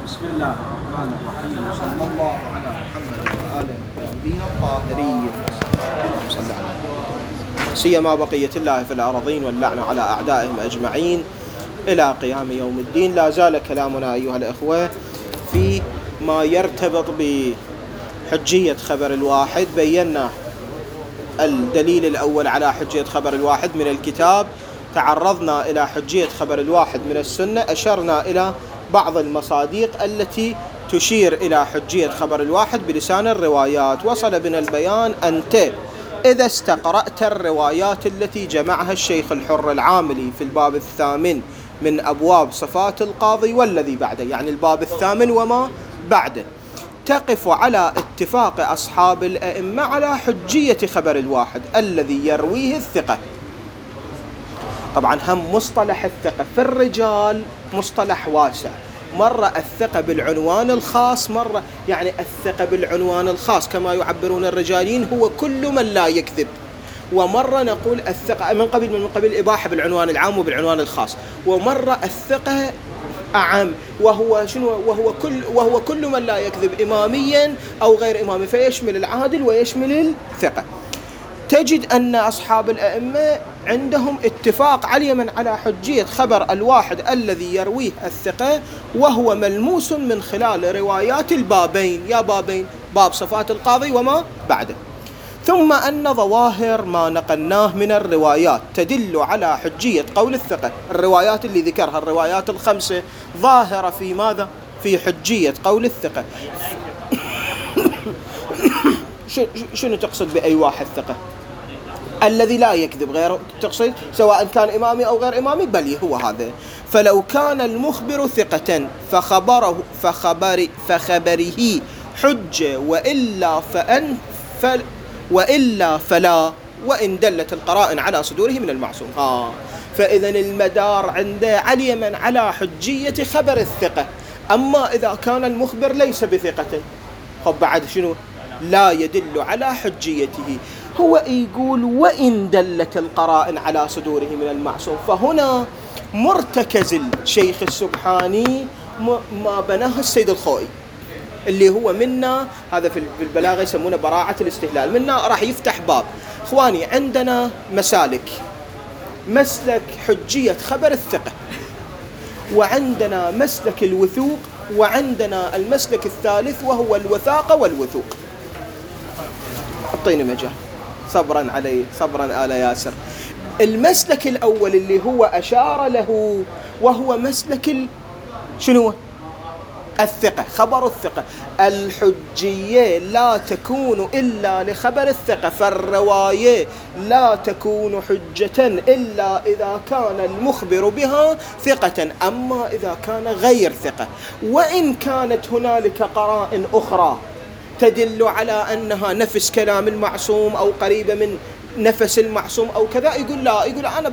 بسم الله الرحمن الرحيم، صلى الله على محمد وآله الطيبين الطاهرين. صلى الله عليه سيما بقية الله في الأرضين واللعنة على أعدائهم أجمعين إلى قيام يوم الدين. لا زال كلامنا أيها الأخوة في ما يرتبط بحجية خبر الواحد. بينا الدليل الأول على حجية خبر الواحد من الكتاب، تعرضنا إلى حجية خبر الواحد من السنة، أشرنا إلى بعض المصادق التي تشير إلى حجية خبر الواحد بلسان الروايات. وصل بنا البيان أنت إذا استقرأت الروايات التي جمعها الشيخ الحر العاملي في الباب الثامن من أبواب صفات القاضي والذي بعده، يعني الباب الثامن وما بعده، تقف على اتفاق أصحاب الأئمة على حجية خبر الواحد الذي يرويه الثقة. طبعا هم مصطلح الثقة في الرجال مصطلح واسع، مرة الثقة بالعنوان الخاص، مرة يعني الثقة بالعنوان الخاص كما يعبرون الرجاليين هو كل من لا يكذب، ومرة نقول الثقة من قبل الإباحة بالعنوان العام وبالعنوان الخاص، ومرة الثقة أعم وهو شنو؟ وهو كل من لا يكذب إماميا أو غير إمامي، فيشمل العادل ويشمل الثقة. تجد أن أصحاب الأئمة عندهم اتفاق على على حجية خبر الواحد الذي يرويه الثقة، وهو ملموس من خلال روايات البابين، يا بابين، باب صفات القاضي وما بعده. ثم أن ظواهر ما نقلناه من الروايات تدل على حجية قول الثقة. الروايات اللي ذكرها الروايات الخمسة ظاهرة في ماذا؟ في حجية قول الثقة. شنو تقصد بأي واحد ثقة؟ الذي لا يكذب غيره، تقصد سواء كان إمامي أو غير إمامي؟ بل هو هذا. فلو كان المخبر ثقة فخبره حجة، وإلا فلا، وإن دلت القرائن على صدوره من المعصوم. فإذا المدار عنده علما على حجية خبر الثقة. أما إذا كان المخبر ليس بثقة، بعد شنو؟ لا يدل على حجيته. هو يقول وإن دلت القرائن على صدوره من المعصوم، فهنا مرتكز الشيخ السبحاني ما بناه السيد الخوئي، اللي هو منا هذا في البلاغة يسمونه براعة الاستهلال. منا راح يفتح باب. إخواني، عندنا مسالك: مسلك حجية خبر الثقة، وعندنا مسلك الوثوق، وعندنا المسلك الثالث وهو الوثاقة والوثوق. أعطيني مجال، صبرا علي، صبرا آل ياسر. المسلك الأول اللي هو أشار له وهو مسلك شنو؟ الثقة، خبر الثقة. الحجية لا تكون إلا لخبر الثقة، فالرواية لا تكون حجة إلا إذا كان المخبر بها ثقة، أما إذا كان غير ثقة. وإن كانت هنالك قرائن أخرى تدل على أنها نفس كلام المعصوم أو قريبة من نفس المعصوم أو كذا، يقول لا، يقول أنا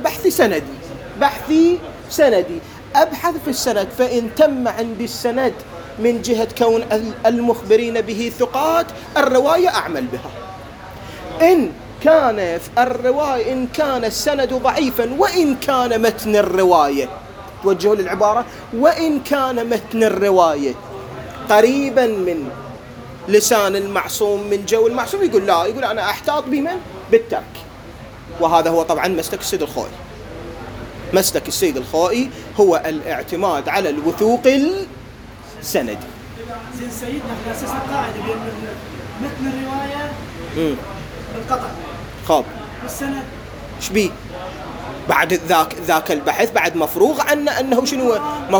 بحثي سندي، أبحث في السند، فإن تم عندي السند من جهة كون المخبرين به ثقات، الرواية أعمل بها. إن كان الرواية، إن كان السند ضعيفا، وإن كان متن الرواية، توجهوا للعبارة، وإن كان متن الرواية قريبا من لسان المعصوم من جو المعصوم، يقول لا، يقول أنا أحتاط بمن؟ بالترك. وهذا هو طبعا مسلك السيد الخوئي. مسلك السيد الخوئي هو الاعتماد على الوثوق السندي. زين سيدنا على أساس القاعدة بأن متن الرواية بالقطع، خاب والسند ايش بيه؟ بعد ذاك البحث بعد مفروغ عنه أنه شنو؟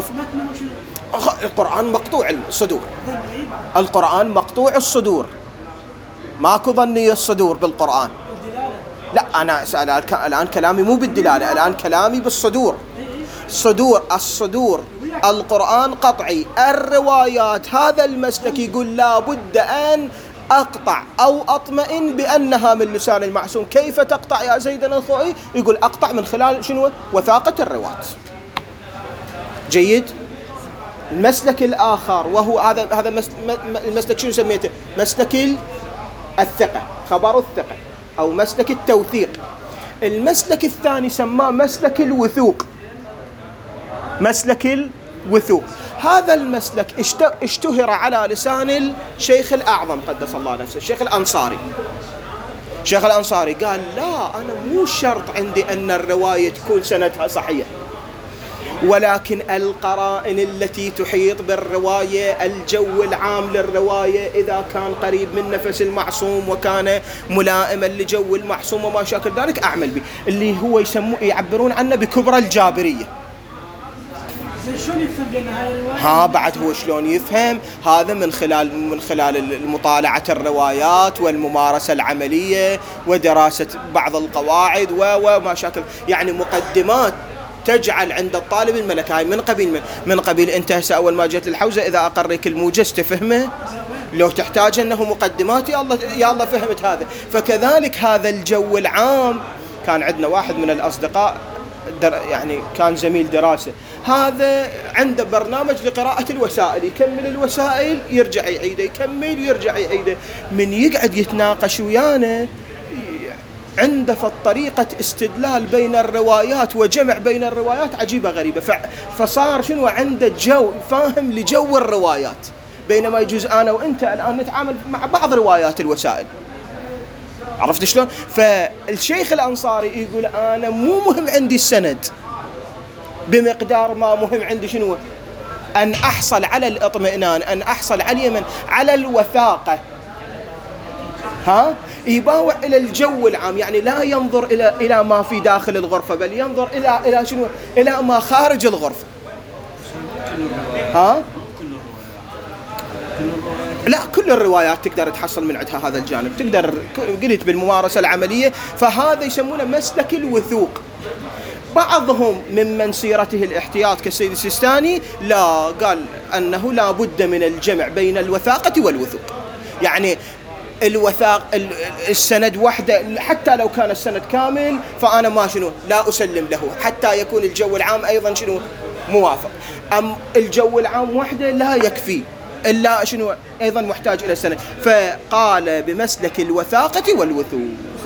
القرآن مقطوع الصدور، القرآن مقطوع الصدور، ماكو ظني الصدور بالقرآن. لا، أنا أسأل الآن كلامي مو بالدلالة، الآن كلامي بالصدور. الصدور القرآن قطعي. الروايات هذا المسلك يقول لا بد أن أقطع أو أطمئن بأنها من لسان المعصوم. كيف تقطع يا سيدنا الخوئي؟ يقول أقطع من خلال شنو؟ وثاقة الرواة. جيد. المسلك الآخر وهو هذا المسلك شنو سميته؟ مسلك الثقة، خبر الثقة، أو مسلك التوثيق. المسلك الثاني سماه مسلك الوثوق. مسلك وثوق. هذا المسلك اشتهر على لسان الشيخ الأعظم قدس الله نفسه، الشيخ الأنصاري. الشيخ الأنصاري قال لا، أنا مو شرط عندي أن الرواية تكون سندها صحيح، ولكن القرائن التي تحيط بالرواية، الجو العام للرواية إذا كان قريب من نفس المعصوم وكان ملائما لجو المعصوم وما شاكل ذلك أعمل به، اللي هو يعبرون عنه بكبرى الجابرية. شلون يفهم بأن هاي الرواية؟ بعد هو شلون يفهم هذا؟ من خلال مطالعة الروايات والممارسة العملية ودراسة بعض القواعد وما شاكل، يعني مقدمات تجعل عند الطالب الملكة. هاي من قبيل انت هسه اول ما جيت للحوزة اذا اقريك الموجز تفهمه، لو تحتاج انه مقدمات يا الله فهمت هذا. فكذلك هذا الجو العام. كان عندنا واحد من الاصدقاء يعني كان زميل دراسة، هذا عنده برنامج لقراءة الوسائل، يكمل الوسائل يرجع يعيده، يكمل يرجع يعيده. من يقعد يتناقش ويانا عنده طريقة استدلال بين الروايات وجمع بين الروايات عجيبة غريبة. فصار شنو عنده جو فاهم لجو الروايات، بينما يجوز أنا وإنت الآن نتعامل مع بعض روايات الوسائل. عرفت شلون؟ فالشيخ الأنصاري يقول أنا مو مهم عندي السند بمقدار ما مهم عندي شنو؟ أن أحصل على الإطمئنان، أن أحصل على اليمن، على الوثاقة. يباوع إلى الجو العام، يعني لا ينظر إلى ما في داخل الغرفة، بل ينظر إلى شنو؟ إلى ما خارج الغرفة. لا، كل الروايات تقدر تحصل من عندها هذا الجانب، تقدر قلت بالممارسة العملية. فهذا يسمونه مسلك الوثوق. بعضهم ممن سيرته الاحتياط كالسيد السيستاني لا، قال أنه لا بد من الجمع بين الوثاقة والوثوق. يعني السند وحده حتى لو كان السند كامل فأنا ما لا أسلم له حتى يكون الجو العام أيضا موافق. الجو العام وحده لا يكفي إلا أيضا محتاج إلى السند. فقال بمسلك الوثاقة والوثوق.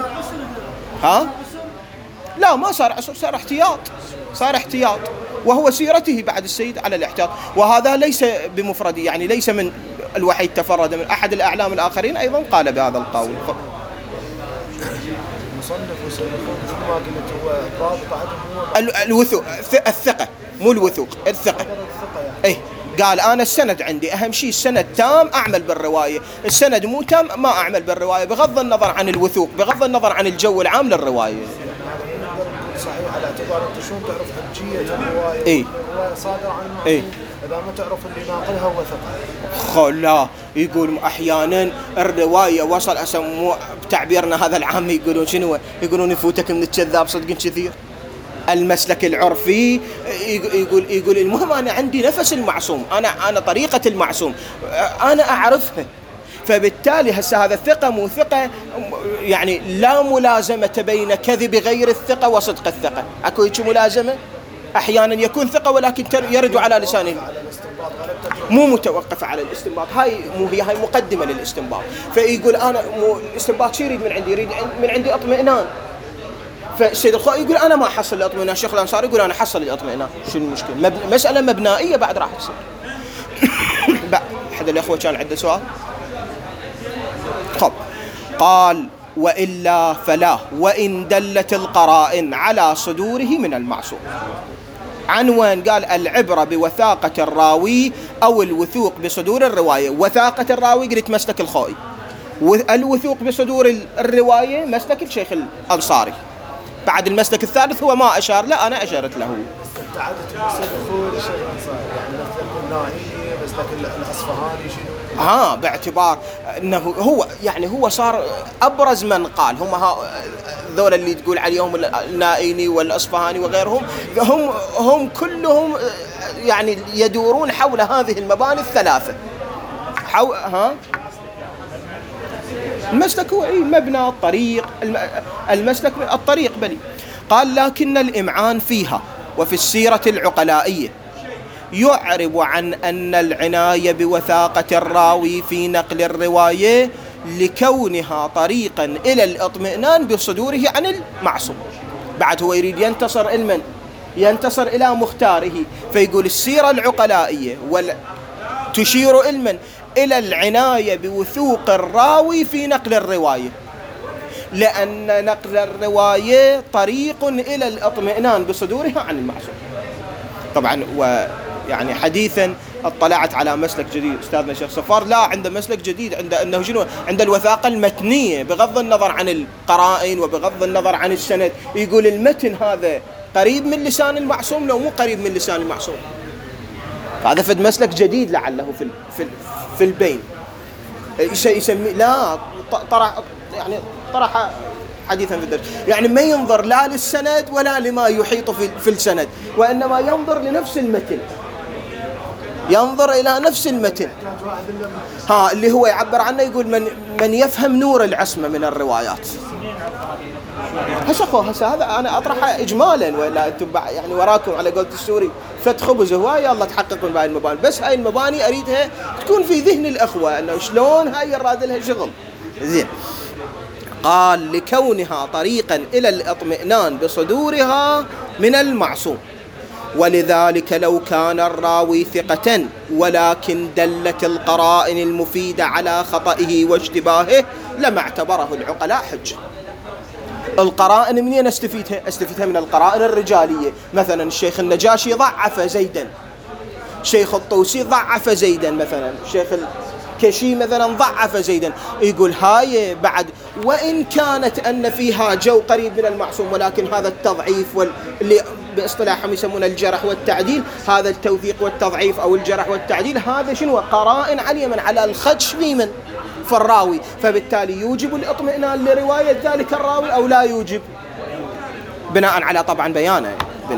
لا، ما صار عسر، صار احتياط، وهو سيرته بعد السيد على الاحتياط. وهذا ليس بمفرد، يعني ليس من الوحيد تفرد، من أحد الأعلام الآخرين أيضا قال بهذا القول. المصنف وسيكون مثل ما قلت هو الضابط عندهم هو الوثوق، الثقة، مو الوثوق، الثقة. قال أنا السند عندي أهم شيء، السند تام أعمل بالرواية، السند مو تام ما أعمل بالرواية، بغض النظر عن الوثوق، بغض النظر عن الجو العام للرواية. صحيح، على اعتبار أنت شلون تعرف حجية الرواية؟ الرواية صادرة عن المعصوم، إذا ما تعرف اللي ناقلها هو ثقة. لا، يقول أحيانا الرواية وصل بتعبيرنا هذا العام يقولون يفوتك من الكذاب صدق كثير. المسلك العرفي يقول المهم أنا عندي نفس المعصوم، أنا طريقة المعصوم أنا أعرفها. فبالتالي هذا الثقة مو ثقة، يعني لا ملازمة بين كذب غير الثقة وصدق الثقة. أكو هيك ملازمة؟ أحيانا يكون ثقة ولكن يرد على لسانه، مو متوقف على الاستنباط. هاي مقدمة للاستنباط. فيقول أنا الاستنباط شو يريد من عندي؟ يريد من عندي اطمئنان. فالسيد الخوئي يقول أنا ما أحصل الاطمئنان، الشيخ الأنصاري يقول أنا حصل الاطمئنان. شو المشكلة؟ مسألة مبنائية بعد راح تصير. أحد الأخوة كان عنده سؤال؟ قال وإلا فلا، وإن دلت القرائن على صدوره من المعصوم. عنوان قال العبرة بوثاقة الراوي أو الوثوق بصدور الرواية. وثاقة الراوي قلت مسلك الخوئي، الوثوق بصدور الرواية مسلك الشيخ الأنصاري. بعد المسلك الثالث هو ما أشار له، أنا أشرت له. استبعدت مسلك الخوئي الشيخ الأنصاري، يعني مسلك النائي، مسلك الأصفهاني شنو؟ باعتبار أنه هو صار أبرز من قال. هم ذول اللي تقول عليهم النائيني والأصفهاني وغيرهم، هم كلهم يعني يدورون حول هذه المباني الثلاثة. المسلك هو مبنى الطريق، المسلك الطريق بلي. قال لكن الإمعان فيها وفي السيرة العقلائية يعرب عن أن العناية بوثاقة الراوي في نقل الرواية لكونها طريقا إلى الاطمئنان بصدوره عن المعصوم. بعد هو يريد ينتصر ينتصر إلى مختاره. فيقول السيرة العقلائية تشير إلى العناية بوثوق الراوي في نقل الرواية، لأن نقل الرواية طريق إلى الاطمئنان بصدورها عن المعصوم. طبعا ويعني حديثا اطلعت على مسلك جديد أستاذنا الشيخ صفار، لا عنده مسلك جديد، عند الوثاقة المتنية بغض النظر عن القرائن وبغض النظر عن السند. يقول المتن هذا قريب من لسان المعصوم لو مو قريب من لسان المعصوم. هذا فد مسلك جديد لعله في البين يسمي لا طرح حديثا في الدرس، يعني ما ينظر لا للسند ولا لما يحيط في السند، وإنما ينظر لنفس المتن، ينظر إلى نفس المتن اللي هو يعبر عنه. يقول من يفهم نور العصمة من الروايات. هسه هذا أنا أطرح إجمالا، ولا أنتم يعني وراكم على قولة السوري فت خبز هواية الله تحقق من هاي المباني. بس هاي المباني أريدها تكون في ذهن الأخوة أنه شلون هاي يراد لها شغل زين. قال لكونها طريقا إلى الاطمئنان بصدورها من المعصوم، ولذلك لو كان الراوي ثقة ولكن دلت القرائن المفيدة على خطئه واشتباهه لما اعتبره العقلاء حجة. القرائن منين استفيدها من القرائن الرجالية. مثلا الشيخ النجاشي ضعف زيدا، شيخ الطوسي ضعف زيدا، مثلا الشيخ الكشي مثلا ضعف زيدا. يقول هاي بعد وإن كانت أن فيها جو قريب من المعصوم، ولكن هذا التضعيف اللي باصطلاحهم يسمونه الجرح والتعديل، هذا التوثيق والتضعيف أو الجرح والتعديل، هذا شنو؟ قرائن عليا على الخدش في الراوي، فبالتالي يوجب الاطمئنان لرواية ذلك الراوي أو لا يوجب، بناء على طبعا بيانه.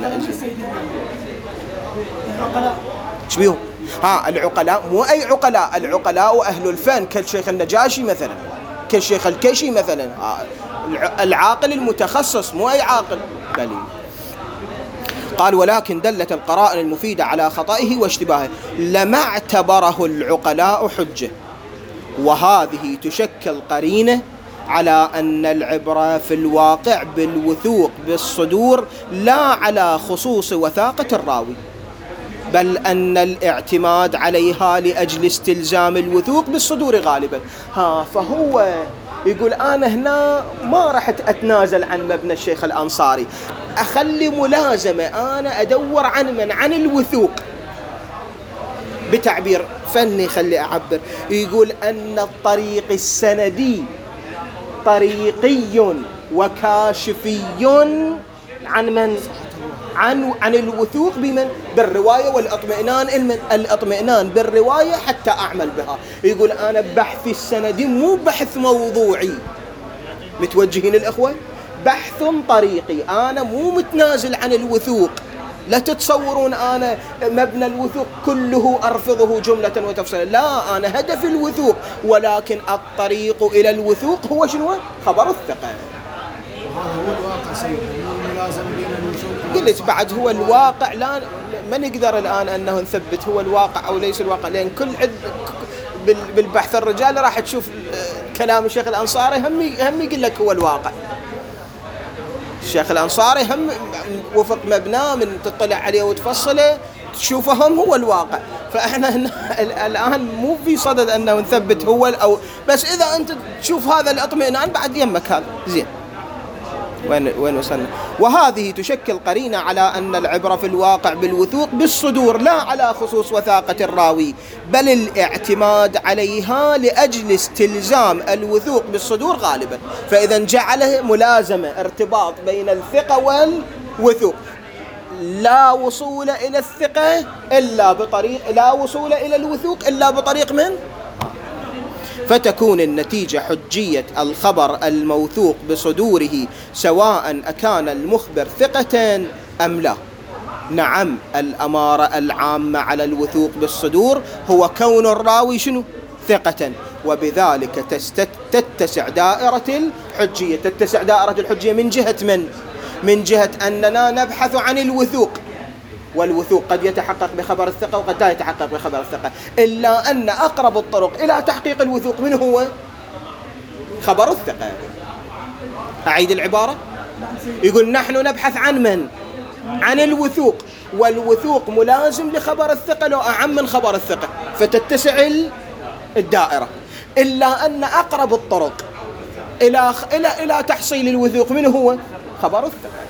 شبيهم العقلاء مو أي عقلاء، العقلاء أهل الفن كالشيخ النجاشي مثلا، كالشيخ الكشي مثلا، العاقل المتخصص مو أي عاقل. قال ولكن دلت القرائن المفيدة على خطئه واشتباهه لما اعتبره العقلاء حجة، وهذه تشكل قرينة على أن العبرة في الواقع بالوثوق بالصدور لا على خصوص وثاقة الراوي، بل أن الاعتماد عليها لأجل استلزام الوثوق بالصدور غالبا. فهو يقول أنا هنا ما رح أتنازل عن مبنى الشيخ الأنصاري، أخلي ملازمة أنا أدور عن الوثوق بتعبير فني. خلي أعبر، يقول أن الطريق السندي طريقي وكاشفي عن من؟ عن الوثوق بالرواية والاطمئنان الاطمئنان بالرواية حتى أعمل بها. يقول أنا بحثي السندي مو بحث موضوعي، متوجهين الأخوة، بحث طريقي، أنا مو متنازل عن الوثوق. لا تتصورون أنا مبنى الوثوق كله أرفضه جملة وتفصيلا، لا، أنا هدف الوثوق، ولكن الطريق إلى الوثوق هو شنو؟ خبر الثقة. هو الواقع سيدنا ملازم لنا الوثوق. قلت بعد هو الواقع، لا ما نقدر الآن أنه نثبت هو الواقع أو ليس الواقع، لأن كل بالبحث الرجال راح تشوف كلام الشيخ الأنصاري هم يقول لك هو الواقع. الشيخ الأنصاري هم وفق مبناه من تطلع عليه وتفصله تشوفه هو الواقع. فإحنا الآن مو في صدد أنه نثبت هو أو بس، إذا أنت تشوف هذا الاطمئنان بعد يمك هذا زين. وين وصلنا؟ وهذه تشكل قرينة على أن العبرة في الواقع بالوثوق بالصدور لا على خصوص وثاقة الراوي، بل الاعتماد عليها لأجل استلزام الوثوق بالصدور غالبا. فإذا جعله ملازمة ارتباط بين الثقة والوثوق، لا وصول إلى الثقة إلا بطريق، لا وصول إلى الوثوق إلا بطريق من؟ فتكون النتيجة حجية الخبر الموثوق بصدوره سواء أكان المخبر ثقة أم لا. نعم، الأمارة العامة على الوثوق بالصدور هو كون الراوي شنو؟ ثقة، وبذلك تتسع دائرة الحجية. تتسع دائرة الحجية من جهة من؟ من جهة أننا نبحث عن الوثوق، والوثوق قد يتحقق بخبر الثقة وقد لا يتحقق بخبر الثقة، إلا أن أقرب الطرق إلى تحقيق الوثوق من هو؟ خبر الثقة. أعيد العبارة، يقول نحن نبحث عن من؟ عن الوثوق، والوثوق ملازم لخبر الثقة لو أعم من خبر الثقة، فتتسع الدائرة. إلا أن أقرب الطرق إلى تحصيل الوثوق منه هو خبر الثقة.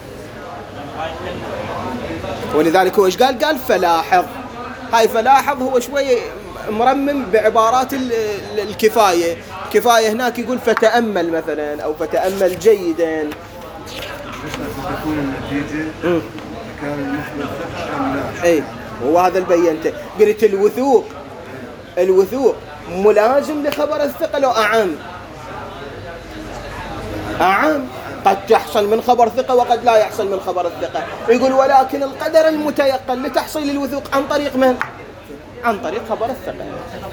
ولذلك هو إيش قال فلاحظ. هاي فلاحظ هو شوية مرمم بعبارات الكفاية. كفاية هناك يقول فتأمل مثلا أو فتأمل جيدا. تكون النتيجة كان المخبر ثقة أم لا؟ اي هو هذا اللي بينته. قلت الوثوق ملازم لخبر الثقة لو أعم قد تحصل من خبر ثقة وقد لا يحصل من خبر الثقة. يقول ولكن القدر المتيقن لتحصيل الوثوق عن طريق من؟ عن طريق خبر الثقة.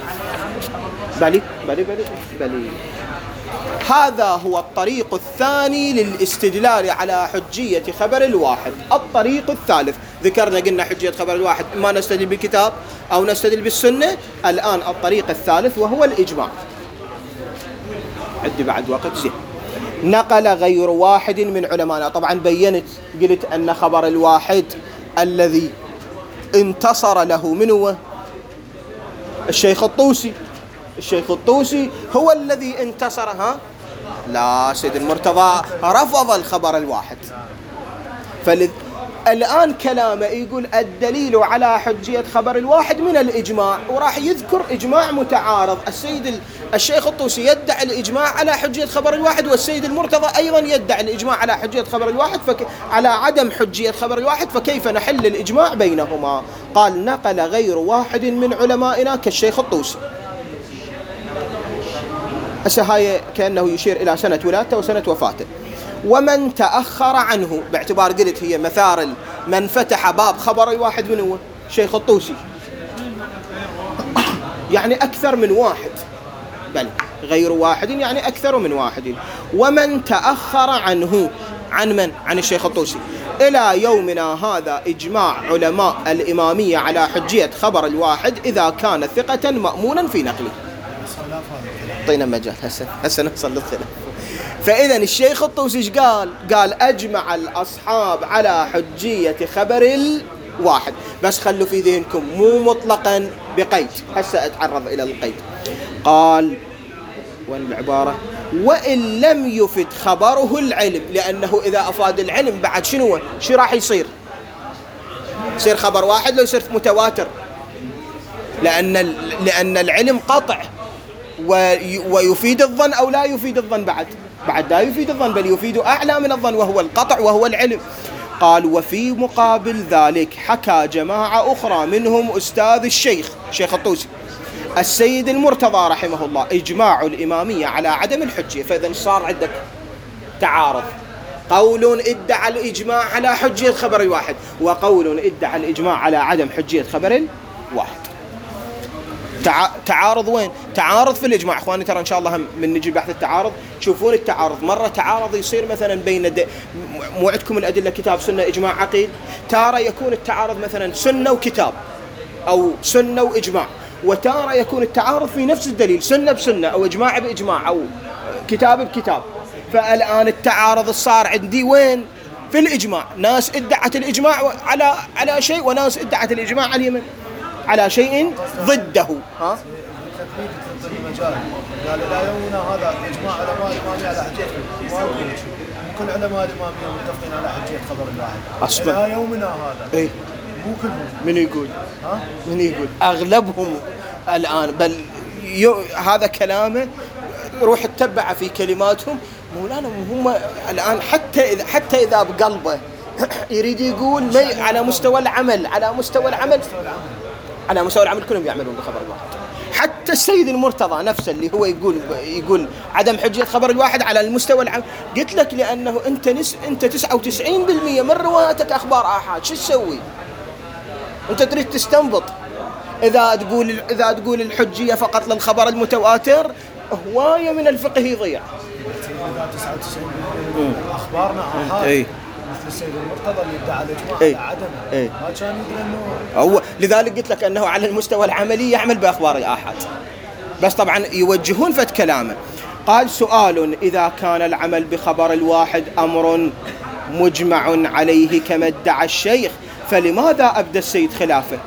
بلي. هذا هو الطريق الثاني للاستدلال على حجية خبر الواحد. الطريق الثالث قلنا حجية خبر الواحد ما نستدل بالكتاب أو نستدل بالسنة. الآن الطريق الثالث وهو الإجماع. عندي بعد وقت زين. نقل غير واحد من علمائنا. طبعا قلت أن خبر الواحد الذي انتصر له منه الشيخ الطوسي هو الذي انتصر. لا، سيد المرتضى رفض الخبر الواحد. الآن كلامه يقول الدليل على حجية خبر الواحد من الإجماع، وراح يذكر إجماع متعارض. الشيخ الطوسي يدعي الإجماع على حجية خبر الواحد، والسيد المرتضى أيضا يدعي الإجماع على حجية خبر الواحد على عدم حجية خبر الواحد، فكيف نحل الإجماع بينهما؟ قال نقل غير واحد من علمائنا كالشيخ الطوسي. هسه هاي كأنه يشير إلى سنة ولادته وسنة وفاته. ومن تأخر عنه، باعتبار قلت هي مثار من فتح باب خبر الواحد من هو شيخ الطوسي، يعني أكثر من واحد، بل غير واحد يعني أكثر من واحد. ومن تأخر عنه عن من؟ عن الشيخ الطوسي إلى يومنا هذا إجماع علماء الإمامية على حجية خبر الواحد إذا كان ثقة مأمونا في نقله. طينا مجال هسه نوصل للخلاف. فإذا الشيخ الطوسي قال أجمع الأصحاب على حجية خبر الواحد، بس خلوا في ذهنكم مو مطلقا بقيد. هسه أتعرض إلى القيد. قال وين العبارة؟ وإن لم يفد خبره العلم، لأنه إذا أفاد العلم بعد شو راح يصير خبر واحد لو يصير متواتر، لأن العلم قطع ويفيد الظن أو لا يفيد الظن، بعد لا يفيد الظن بل يفيد أعلى من الظن وهو القطع وهو العلم. قال وفي مقابل ذلك حكى جماعة أخرى منهم أستاذ الشيخ الطوسي السيد المرتضى رحمه الله إجماع الإمامية على عدم الحجية. فإذا صار عندك تعارض، قول ادعى الإجماع على حجية خبر الواحد وقول ادعى الإجماع على عدم حجية خبر الواحد. تعارض وين؟ تعارض في الإجماع. أخواني ترى إن شاء الله من نجي بحث التعارض تشوفون التعارض. مرة تعارض يصير مثلا بين مو عندكم الأدلة كتاب سنة إجماع عقيد، تارة يكون التعارض مثلا سنة وكتاب أو سنة وإجماع، وتارة يكون التعارض في نفس الدليل سنة بسنة أو إجماع بإجماع أو كتاب بكتاب. فالآن التعارض صار عندي وين؟ في الإجماع. ناس ادعت الإجماع على شيء وناس ادعت الإجماع على شيء ضده. قال لا يومنا هذا إجماع علماء الإمامية على حجية كل علماء الإمامية متفقين على حجية خبر الواحد أصلا لا يومنا هذا. إيه؟ مو كلهم. من يقول أغلبهم الآن، بل هذا كلامه روح اتبع في كلماتهم. مولانا هم الآن حتى إذا بقلبه يريد يقول على مستوى العمل كلهم يعملون بخبر الواحد. حتى السيد المرتضى نفسه اللي هو يقول عدم حجية خبر الواحد على المستوى العام. قلت لك لأنه أنت 99% من رواياتك أخبار آحاد. شو تسوي؟ أنت تريد تستنبط. إذا تقول الحجية فقط للخبر المتواتر هواية من الفقه يضيع. 99% أخبارنا آحاد. مثل السيد المرتضى اللي ادعى الإجماع على عدمه. ما كان يقول إنه هو لذلك قلت لك أنه على المستوى العملي يعمل بأخبار الآحاد، بس طبعا يوجهون فت كلامه. قال سؤال: إذا كان العمل بخبر الواحد أمر مجمع عليه كما ادعى الشيخ، فلماذا أبدى السيد خلافه؟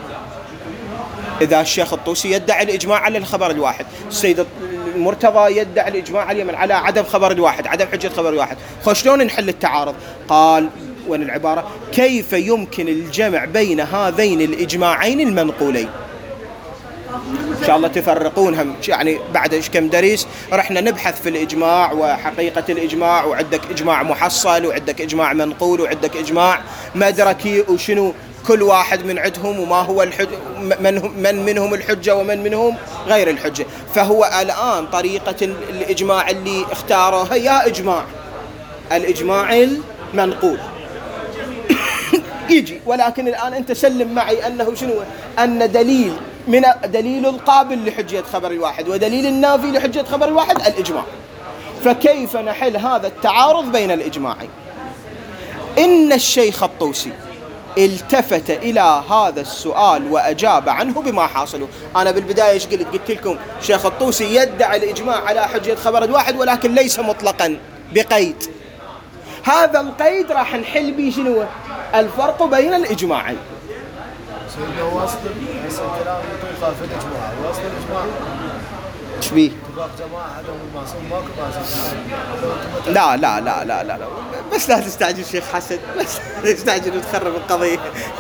إذا الشيخ الطوسي يدعي الإجماع على الخبر الواحد، السيد المرتضى يدعي الإجماع على عدم خبر الواحد، عدم حجة خبر الواحد، شلون نحل التعارض؟ قال وين العبارة؟ كيف يمكن الجمع بين هذين الإجماعين المنقولين؟ إن شاء الله تفرقونهم، يعني بعد كم درس رحنا نبحث في الإجماع وحقيقة الإجماع، وعندك إجماع محصل وعندك إجماع منقول وعندك إجماع مدركي، وشنو كل واحد من عندهم وما هو من منهم الحجة ومن منهم غير الحجة. فهو الآن طريقة الإجماع اللي اختاروها يا إجماع الإجماع المنقول يجي، ولكن الآن أنت سلم معي أنه شنو؟ أن دليل القابل لحجية خبر الواحد ودليل النافي لحجية خبر الواحد الإجماع. فكيف نحل هذا التعارض بين الإجماعين؟ إن الشيخ الطوسي التفت إلى هذا السؤال وأجاب عنه بما حاصله. أنا بالبداية إيش قلت لكم؟ شيخ الطوسي يدعي الإجماع على حجية خبر الواحد ولكن ليس مطلقا، بقيد. هذا القيد راح نحل به شنو؟ الفرق بين الإجماعين. سيدنا واسط الكلام يطلق في الإجماع، واسط الإجماع ايش بيه؟ اتفاق جماعة عدم المعصوم ماكو معصوم. لا بس لا تستعجل شيخ حسن، بس لا تستعجل وتخرب القضية.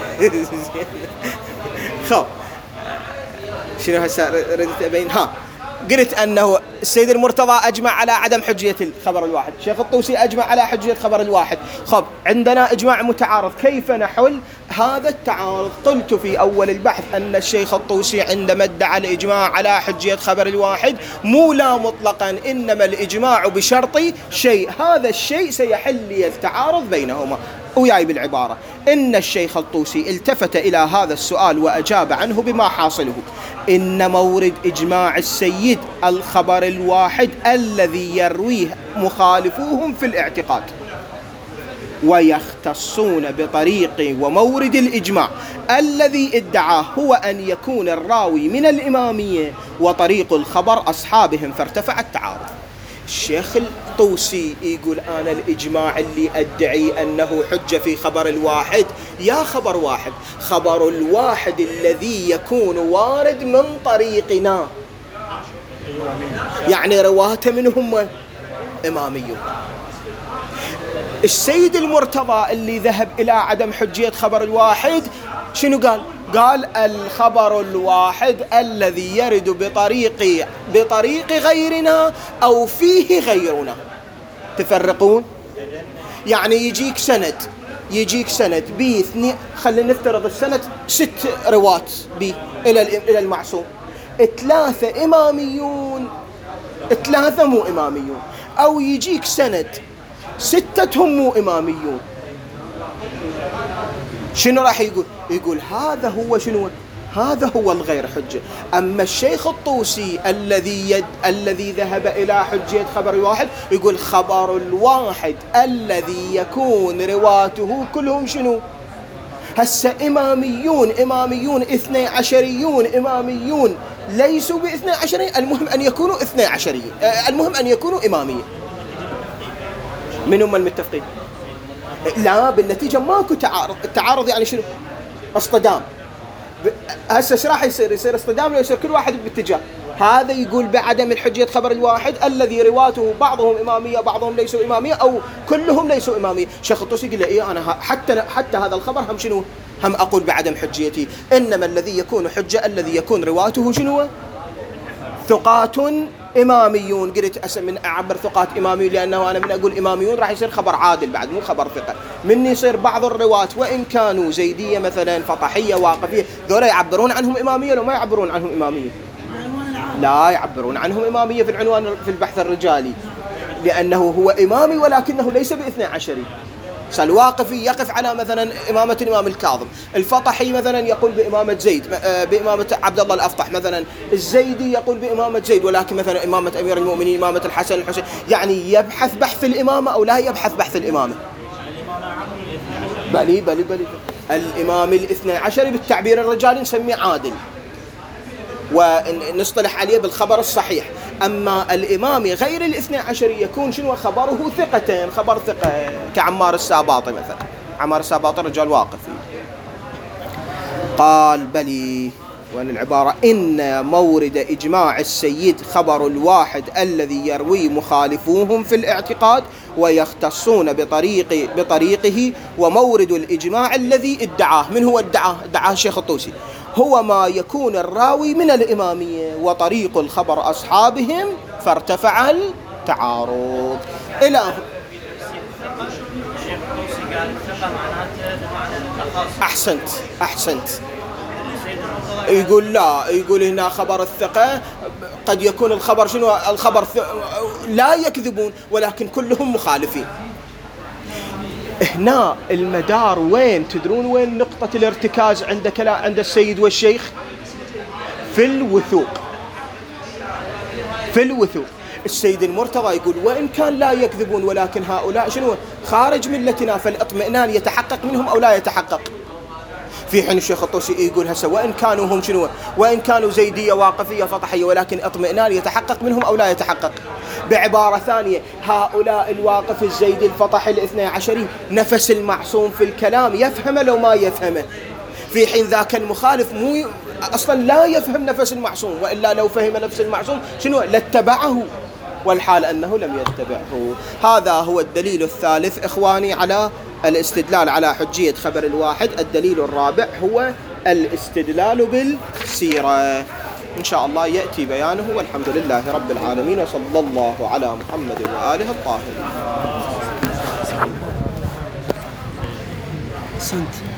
خب شنو هسه ردت أبين؟ قلت أنه السيد المرتضى أجمع على عدم حجية الخبر الواحد، الشيخ الطوسي أجمع على حجية خبر الواحد. خب عندنا إجماع متعارض، كيف نحل هذا التعارض؟ قلت في أول البحث أن الشيخ الطوسي عندما ادعى الإجماع على حجية خبر الواحد مو لا مطلقا، إنما الإجماع بشرط شيء، هذا الشيء سيحل لي التعارض بينهما. وياي بالعبارة إن الشيخ الطوسي التفت إلى هذا السؤال وأجاب عنه بما حاصله. إن مورد إجماع السيد الخبر الواحد الذي يرويه مخالفوهم في الاعتقاد، ويختصون بطريق ومورد الإجماع الذي ادعاه هو أن يكون الراوي من الإمامية وطريق الخبر أصحابهم، فارتفع التعارض. الشيخ الطوسي يقول أنا الإجماع اللي أدعي أنه حجة في خبر الواحد، يا خبر واحد، خبر الواحد الذي يكون وارد من طريقنا، يعني رواته منهم إماميون. السيد المرتضى اللي ذهب إلى عدم حجية خبر الواحد شنو قال؟ قال الخبر الواحد الذي يرد بطريق غيرنا أو فيه غيرنا. تفرقون؟ يعني يجيك سند بي خلينا نفترض السند 6 رواة بي إلى المعصوم، 3 إماميون 3 مو إماميون، أو يجيك سند 6 مو إماميون. شنو راح يقول هذا هو شنو؟ هذا هو الغير حجة. أما الشيخ الطوسي الذي ذهب إلى حجية خبر الواحد يقول خبر الواحد الذي يكون رواته كلهم شنو؟ هسه إماميون 12 إماميون ليسوا ب12، المهم أن يكونوا 12، المهم أن يكونوا إمامية. من هم المتفقين؟ لا، بالنتيجة ماكو تعارض. التعارض يعني شنو؟ اصطدام. هسه ايش راح يصير اصطدام، يصير كل واحد باتجاه. هذا يقول بعدم الحجية خبر الواحد الذي رواته بعضهم إمامية بعضهم ليسوا إمامية أو كلهم ليسوا إمامية. شيخ الطوسي يقول إيه أنا حتى هذا الخبر هم شنو؟ هم أقول بعدم حجيتي. إنما الذي يكون حجة الذي يكون رواته شنو؟ ثقات إماميون. قلت من أعبر ثقات إماميون لأنه أنا من أقول إماميون راح يصير خبر عادل بعد مو خبر ثقة. من يصير بعض الرواة وإن كانوا زيدية مثلا فطحية واقفية، ذولا يعبرون عنهم إمامية لو ما يعبرون عنهم إمامية؟ لا، يعبرون عنهم إمامية في العنوان في البحث الرجالي، لأنه هو إمامي ولكنه ليس ب12. الواقفي يقف على مثلا إمامة الإمام الكاظم، الفطحي مثلا يقول بإمامة زيد، بإمامة عبد الله الأفطح مثلا، الزيدي يقول بإمامة زيد ولكن مثلا إمامة أمير المؤمنين إمامة الحسن، يعني يبحث بحث الإمامة أو لا يبحث بحث الإمامة؟ بلي الإمام 12 بالتعبير الرجالي نسميه عادل. ونصطلح عليه بالخبر الصحيح. أما الإمامي غير الاثنى عشري يكون شنو خبره ثقتين، خبر ثقة كعمار الساباطي مثلا. عمار الساباطي رجال واقفي. قال بلي، وأن العبارة إن مورد إجماع السيد خبر الواحد الذي يروي مخالفوهم في الاعتقاد ويختصون بطريقه، ومورد الإجماع الذي ادعاه. من هو ادعاه الشيخ الطوسي؟ هو ما يكون الراوي من الإمامية وطريق الخبر أصحابهم فارتفع التعارض إلى أحسنت. يقول لا، يقول هنا خبر الثقة قد يكون الخبر شنو؟ الخبر لا يكذبون ولكن كلهم مخالفين. هنا المدار وين؟ تدرون وين نقطة الارتكاز عند السيد والشيخ؟ في الوثوق. السيد المرتضى يقول وإن كان لا يكذبون ولكن هؤلاء شنو؟ خارج ملتنا، فالاطمئنان يتحقق منهم أو لا يتحقق. في حين الشيخ الطوسي يقول هسه وإن كانوا هم شنو؟ وإن كانوا زيدية واقفية فطحية ولكن اطمئنان يتحقق منهم أو لا يتحقق. بعبارة ثانية، هؤلاء الواقف الزيدي الفطحي الاثنى عشري نفس المعصوم في الكلام يفهمه لو ما يفهمه، في حين ذاك المخالف أصلا لا يفهم نفس المعصوم، وإلا لو فهم نفس المعصوم شنو؟ لاتبعه، والحال أنه لم يتبعه. هذا هو الدليل الثالث إخواني على الاستدلال على حجية خبر الواحد. الدليل الرابع هو الاستدلال بالسيرة، إن شاء الله يأتي بيانه، والحمد لله رب العالمين، وصلى الله على محمد وآله الطاهرين.